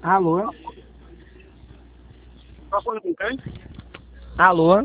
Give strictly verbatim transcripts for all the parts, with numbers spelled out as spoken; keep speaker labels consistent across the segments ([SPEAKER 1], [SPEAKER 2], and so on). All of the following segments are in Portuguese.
[SPEAKER 1] Alô?
[SPEAKER 2] Tá falando com quem?
[SPEAKER 1] Alô?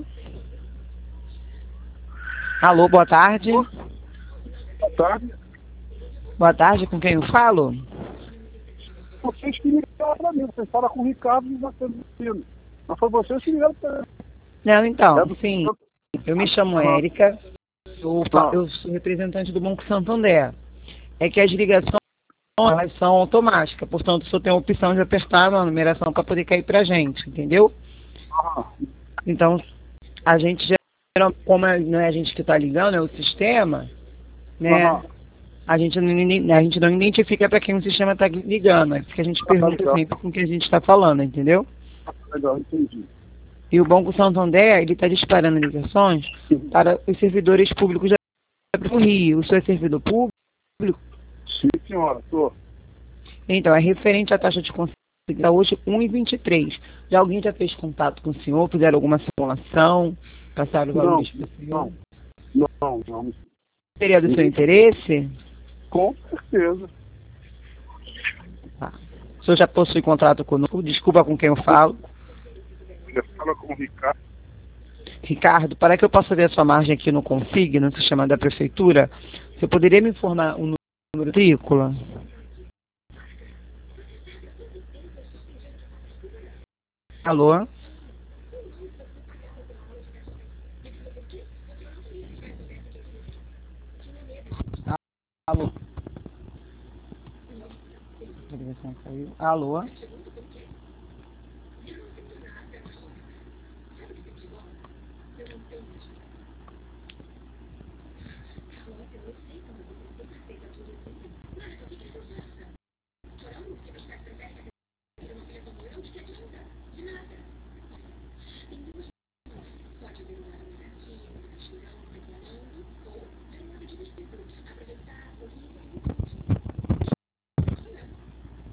[SPEAKER 1] Alô, boa tarde.
[SPEAKER 2] Boa tarde.
[SPEAKER 1] Boa tarde, com quem eu falo?
[SPEAKER 2] Vocês que ligaram para mim. Vocês falam com o Ricardo e você não. Mas foi vocês que ligaram para mim.
[SPEAKER 1] Não, então,
[SPEAKER 2] É do...
[SPEAKER 1] sim, eu me chamo
[SPEAKER 2] Ah,
[SPEAKER 1] Érica, eu, fa-
[SPEAKER 2] ah,
[SPEAKER 1] eu sou representante do Banco Santander. É que as ligações elas são automáticas, portanto, o senhor tem a opção de apertar na numeração para poder cair para a gente, entendeu?
[SPEAKER 2] ah,
[SPEAKER 1] Então, a gente já, como é- não é a gente que está ligando, é o sistema, né?
[SPEAKER 2] ah,
[SPEAKER 1] A gente não, iden- a gente não identifica para quem o sistema está ligando, é porque a gente
[SPEAKER 2] ah,
[SPEAKER 1] pergunta
[SPEAKER 2] legal.
[SPEAKER 1] sempre com quem a gente está falando, entendeu?
[SPEAKER 2] Legal, entendi.
[SPEAKER 1] E o Banco Santander, ele está disparando ligações para os servidores públicos do Rio. O senhor é servidor público?
[SPEAKER 2] Sim, senhora, tô.
[SPEAKER 1] Então, é referente à taxa de conselho está hoje um e vinte e três. Já alguém já fez contato com o senhor? Fizeram alguma simulação? Passaram os
[SPEAKER 2] Não,
[SPEAKER 1] valores para o senhor?
[SPEAKER 2] não, não, não.
[SPEAKER 1] Seria do seu interesse?
[SPEAKER 2] Com certeza.
[SPEAKER 1] Tá. O senhor já possui contrato conosco? Desculpa com quem eu falo.
[SPEAKER 2] Você fala com o Ricardo.
[SPEAKER 1] Ricardo, para que eu possa ver a sua margem aqui no Config, no sistema da Prefeitura, você poderia me informar o número matrícula? Alô? Alô? A ligação caiu. Alô?